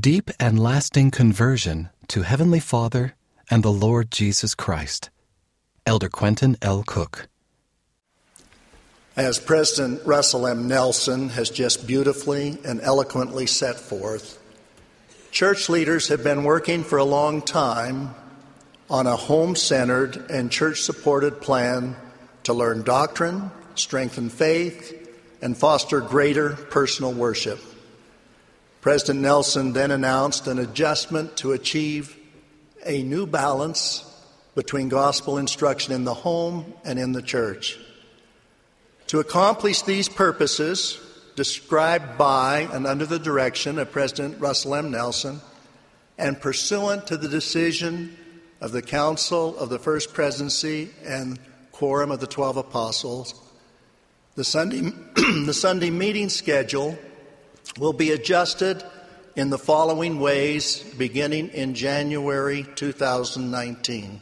Deep and lasting conversion to Heavenly Father and the Lord Jesus Christ. Elder Quentin L. Cook. As President Russell M. Nelson has just beautifully and eloquently set forth, church leaders have been working for a long time on a home-centered and church-supported plan to learn doctrine, strengthen faith, and foster greater personal worship. President Nelson then announced an adjustment to achieve a new balance between gospel instruction in the home and in the church. To accomplish these purposes, described by and under the direction of President Russell M. Nelson, and pursuant to the decision of the Council of the First Presidency and Quorum of the 12 Apostles, the Sunday meeting schedule will be adjusted in the following ways beginning in January 2019.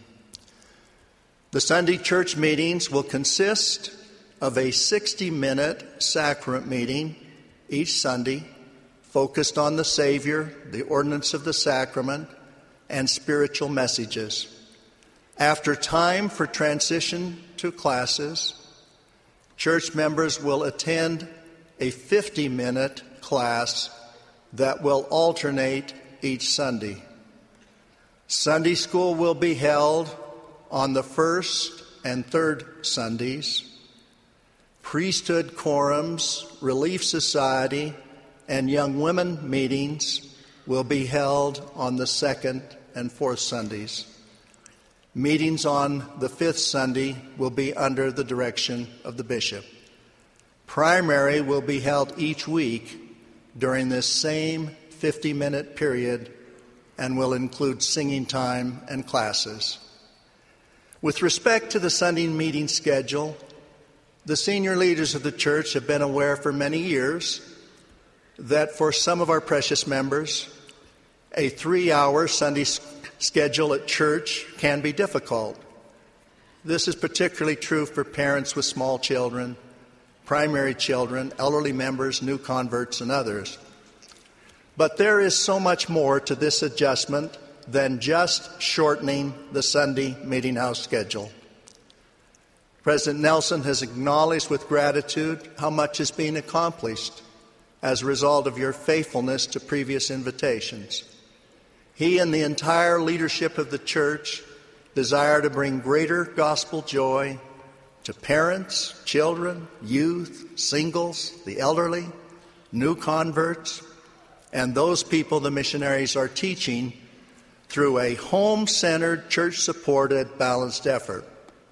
The Sunday church meetings will consist of a 60-minute sacrament meeting each Sunday focused on the Savior, the ordinance of the sacrament, and spiritual messages. After time for transition to classes, church members will attend a 50-minute class that will alternate each Sunday. Sunday school will be held on the first and third Sundays. Priesthood quorums, Relief Society, and young women meetings will be held on the second and fourth Sundays. Meetings on the fifth Sunday will be under the direction of the bishop. Primary will be held each week during this same 50-minute period and will include singing time and classes. With respect to the Sunday meeting schedule, the senior leaders of the church have been aware for many years that for some of our precious members, a 3-hour Sunday schedule at church can be difficult. This is particularly true for parents with small children, primary children, elderly members, new converts, and others. But there is so much more to this adjustment than just shortening the Sunday meeting house schedule. President Nelson has acknowledged with gratitude how much is being accomplished as a result of your faithfulness to previous invitations. He and the entire leadership of the church desire to bring greater gospel joy to parents, children, youth, singles, the elderly, new converts, and those people the missionaries are teaching through a home-centered, church-supported, balanced effort.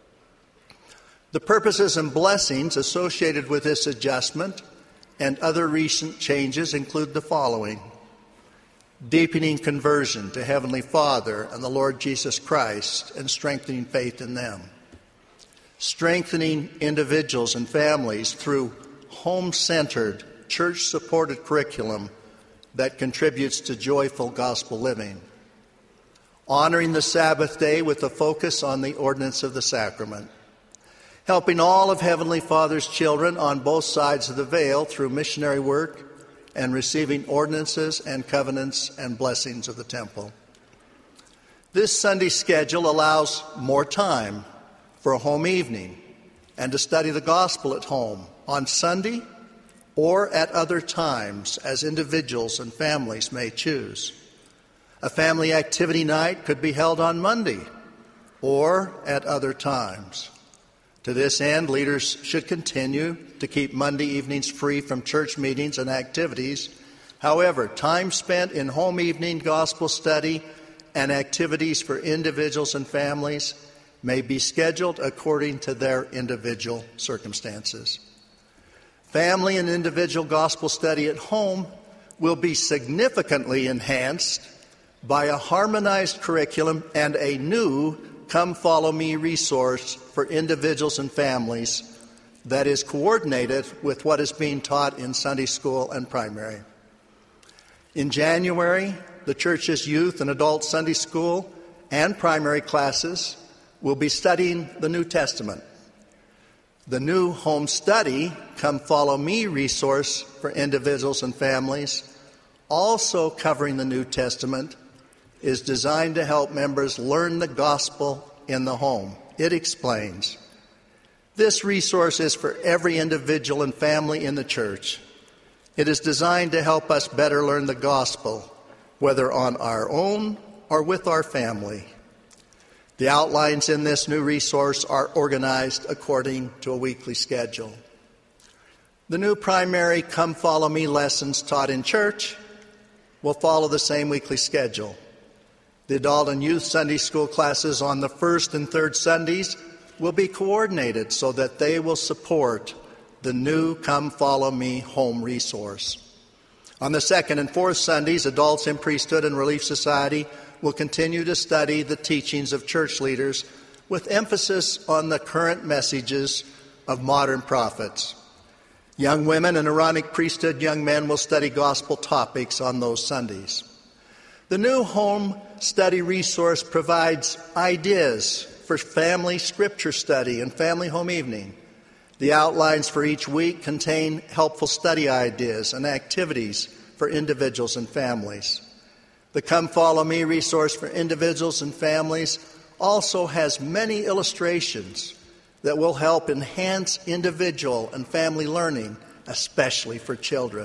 The purposes and blessings associated with this adjustment and other recent changes include the following: deepening conversion to Heavenly Father and the Lord Jesus Christ and strengthening faith in them; strengthening individuals and families through home-centered, church-supported curriculum that contributes to joyful gospel living; honoring the Sabbath day with a focus on the ordinance of the sacrament; helping all of Heavenly Father's children on both sides of the veil through missionary work and receiving ordinances and covenants and blessings of the temple. This Sunday schedule allows more time for a home evening and to study the gospel at home on Sunday or at other times as individuals and families may choose. A family activity night could be held on Monday or at other times. To this end, leaders should continue to keep Monday evenings free from church meetings and activities. However, time spent in home evening gospel study and activities for individuals and families may be scheduled according to their individual circumstances. Family and individual gospel study at home will be significantly enhanced by a harmonized curriculum and a new Come Follow Me resource for individuals and families that is coordinated with what is being taught in Sunday school and primary. In January, the church's youth and adult Sunday school and primary classes will be studying the New Testament. The new home study, Come Follow Me resource for individuals and families also covering the New Testament, is designed to help members learn the gospel in the home. It explains, this resource is for every individual and family in the church. It is designed to help us better learn the gospel, whether on our own or with our family. The outlines in this new resource are organized according to a weekly schedule. The new primary Come Follow Me lessons taught in church will follow the same weekly schedule. The adult and youth Sunday school classes on the first and third Sundays will be coordinated so that they will support the new Come Follow Me home resource. On the second and fourth Sundays, adults in Priesthood and Relief Society will continue to study the teachings of church leaders with emphasis on the current messages of modern prophets. Young women and Aaronic Priesthood young men will study gospel topics on those Sundays. The new home study resource provides ideas for family scripture study and family home evening. The outlines for each week contain helpful study ideas and activities for individuals and families. The Come Follow Me resource for individuals and families also has many illustrations that will help enhance individual and family learning, especially for children.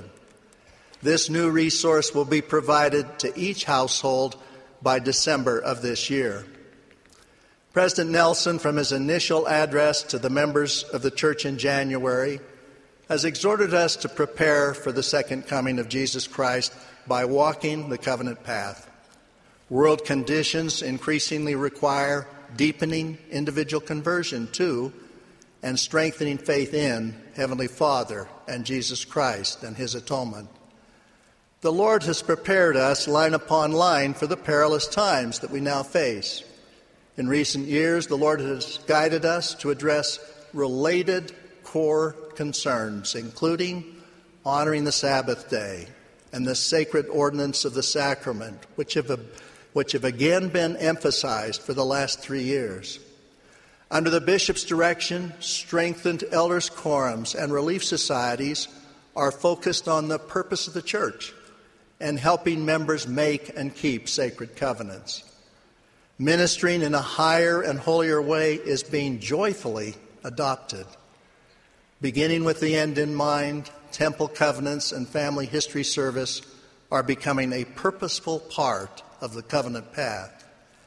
This new resource will be provided to each household by December of this year. President Nelson, from his initial address to the members of the church in January, has exhorted us to prepare for the second coming of Jesus Christ by walking the covenant path. World conditions increasingly require deepening individual conversion to and strengthening faith in Heavenly Father and Jesus Christ and His atonement. The Lord has prepared us line upon line for the perilous times that we now face. In recent years, the Lord has guided us to address related core concerns, including honoring the Sabbath day and the sacred ordinance of the sacrament, which have again been emphasized for the last 3 years. Under the bishop's direction, strengthened elders' quorums and relief societies are focused on the purpose of the church and helping members make and keep sacred covenants. Ministering in a higher and holier way is being joyfully adopted. Beginning with the end in mind, temple covenants and family history service are becoming a purposeful part of the covenant path.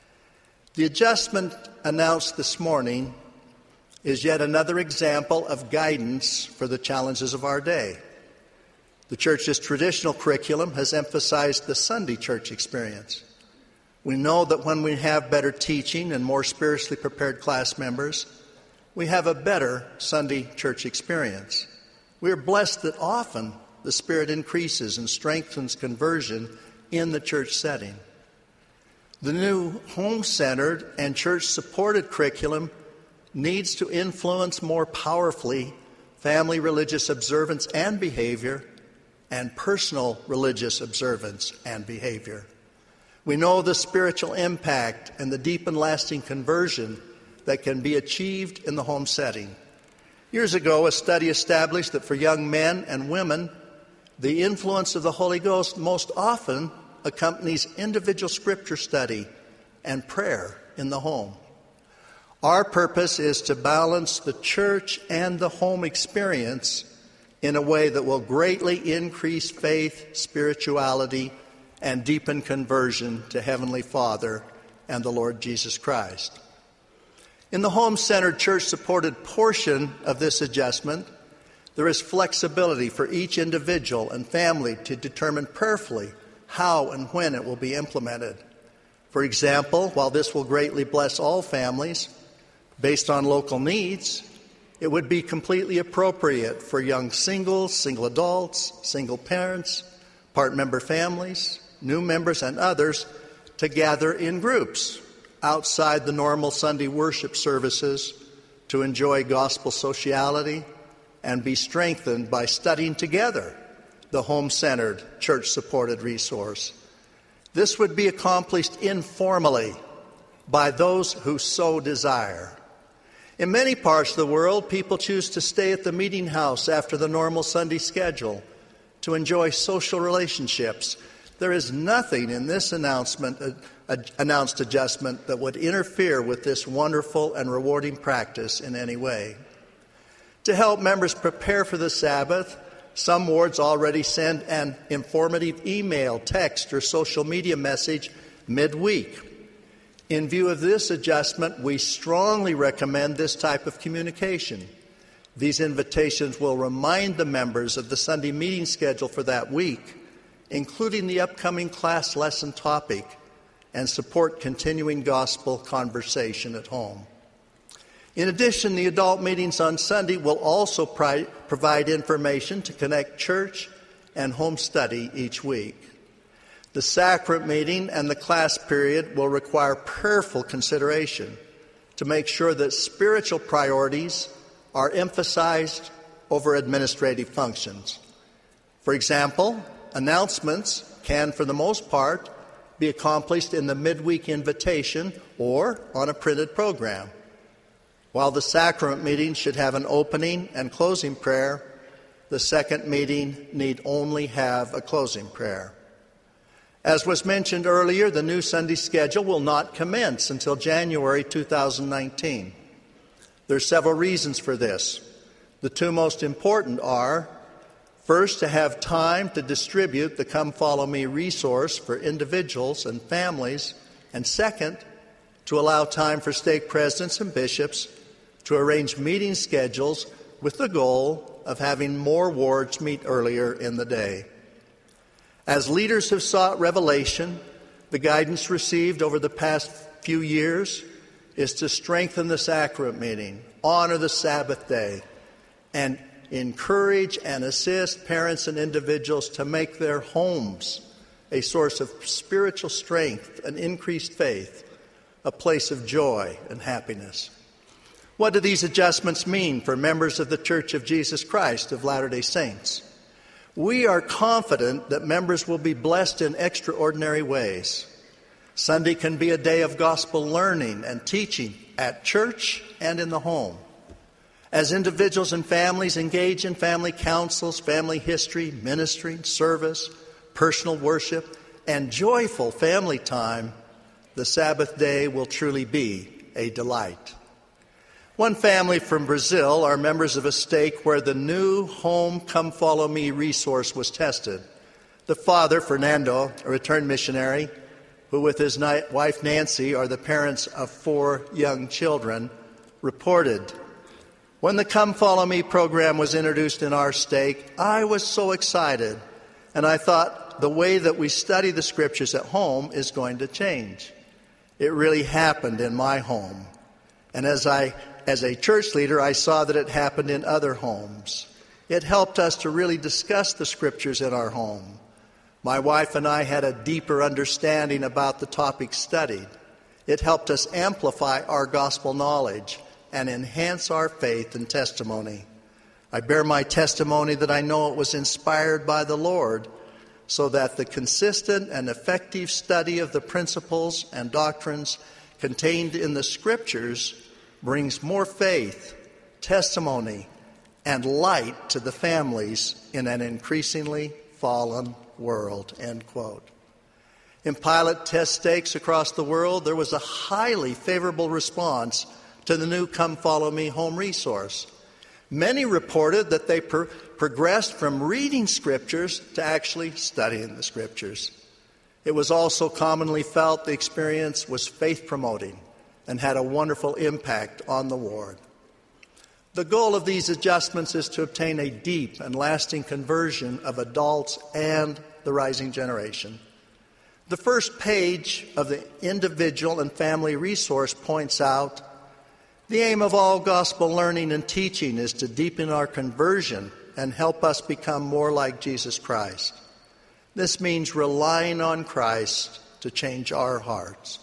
The adjustment announced this morning is yet another example of guidance for the challenges of our day. The church's traditional curriculum has emphasized the Sunday church experience. We know that when we have better teaching and more spiritually prepared class members, we have a better Sunday church experience. We are blessed that often the Spirit increases and strengthens conversion in the church setting. The new home-centered and church-supported curriculum needs to influence more powerfully family religious observance and behavior and personal religious observance and behavior. We know the spiritual impact and the deep and lasting conversion that can be achieved in the home setting. Years ago, a study established that for young men and women, the influence of the Holy Ghost most often accompanies individual scripture study and prayer in the home. Our purpose is to balance the church and the home experience in a way that will greatly increase faith, spirituality, and deepen conversion to Heavenly Father and the Lord Jesus Christ. In the home-centered, church-supported portion of this adjustment, there is flexibility for each individual and family to determine prayerfully how and when it will be implemented. For example, while this will greatly bless all families, based on local needs, it would be completely appropriate for young singles, single adults, single parents, part-member families, new members, and others to gather in groups outside the normal Sunday worship services to enjoy gospel sociality and be strengthened by studying together the home-centered, church-supported resource. This would be accomplished informally by those who so desire. In many parts of the world, people choose to stay at the meeting house after the normal Sunday schedule to enjoy social relationships. There is nothing in this announced adjustment that would interfere with this wonderful and rewarding practice in any way. To help members prepare for the Sabbath, some wards already send an informative email, text, or social media message midweek. In view of this adjustment, we strongly recommend this type of communication. These invitations will remind the members of the Sunday meeting schedule for that week, including the upcoming class lesson topic, and support continuing gospel conversation at home. In addition, the adult meetings on Sunday will also provide information to connect church and home study each week. The sacrament meeting and the class period will require prayerful consideration to make sure that spiritual priorities are emphasized over administrative functions. For example, announcements can, for the most part, be accomplished in the midweek invitation or on a printed program. While the sacrament meeting should have an opening and closing prayer, the second meeting need only have a closing prayer. As was mentioned earlier, the new Sunday schedule will not commence until January 2019. There are several reasons for this. The two most important are, first, to have time to distribute the Come Follow Me resource for individuals and families, and second, to allow time for stake presidents and bishops to arrange meeting schedules with the goal of having more wards meet earlier in the day. As leaders have sought revelation, the guidance received over the past few years is to strengthen the sacrament meeting, honor the Sabbath day, and encourage and assist parents and individuals to make their homes a source of spiritual strength and increased faith, a place of joy and happiness. What do these adjustments mean for members of the Church of Jesus Christ of Latter-day Saints? We are confident that members will be blessed in extraordinary ways. Sunday can be a day of gospel learning and teaching at church and in the home. As individuals and families engage in family councils, family history, ministry, service, personal worship, and joyful family time, the Sabbath day will truly be a delight. One family from Brazil are members of a stake where the new Home Come Follow Me resource was tested. The father, Fernando, a returned missionary, who with his wife Nancy are the parents of 4 young children, reported, "When the Come Follow Me program was introduced in our stake, I was so excited, and I thought the way that we study the scriptures at home is going to change. It really happened in my home. And as a church leader, I saw that it happened in other homes. It helped us to really discuss the scriptures in our home. My wife and I had a deeper understanding about the topic studied. It helped us amplify our gospel knowledge and enhance our faith and testimony. I bear my testimony that I know it was inspired by the Lord, so that the consistent and effective study of the principles and doctrines contained in the scriptures brings more faith, testimony, and light to the families in an increasingly fallen world," end quote. In pilot test stakes across the world, there was a highly favorable response to the new Come Follow Me home resource. Many reported that they progressed from reading scriptures to actually studying the scriptures. It was also commonly felt the experience was faith-promoting and had a wonderful impact on the ward. The goal of these adjustments is to obtain a deep and lasting conversion of adults and the rising generation. The first page of the individual and family resource points out, the aim of all gospel learning and teaching is to deepen our conversion and help us become more like Jesus Christ. This means relying on Christ to change our hearts.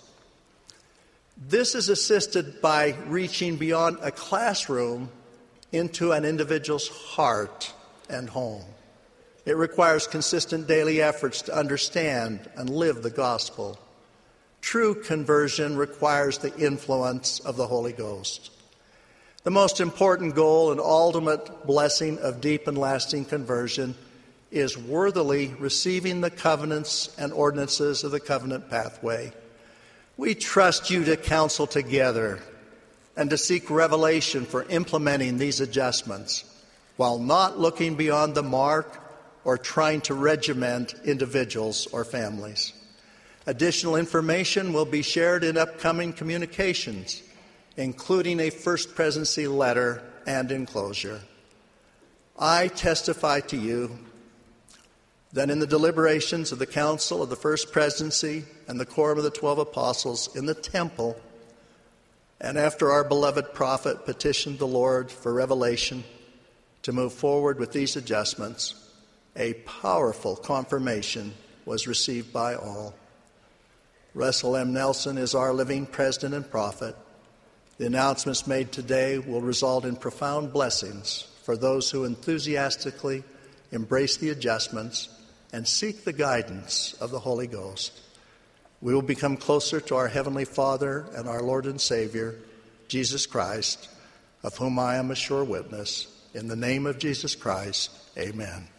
This is assisted by reaching beyond a classroom into an individual's heart and home. It requires consistent daily efforts to understand and live the gospel. True conversion requires the influence of the Holy Ghost. The most important goal and ultimate blessing of deep and lasting conversion is worthily receiving the covenants and ordinances of the covenant pathway. We trust you to counsel together and to seek revelation for implementing these adjustments while not looking beyond the mark or trying to regiment individuals or families. Additional information will be shared in upcoming communications, including a First Presidency letter and enclosure. I testify to you that in the deliberations of the Council of the First Presidency and the Quorum of the 12 Apostles in the temple, and after our beloved prophet petitioned the Lord for revelation to move forward with these adjustments, a powerful confirmation was received by all. Russell M. Nelson is our living president and prophet. The announcements made today will result in profound blessings for those who enthusiastically embrace the adjustments and seek the guidance of the Holy Ghost. We will become closer to our Heavenly Father and our Lord and Savior, Jesus Christ, of whom I am a sure witness. In the name of Jesus Christ, amen.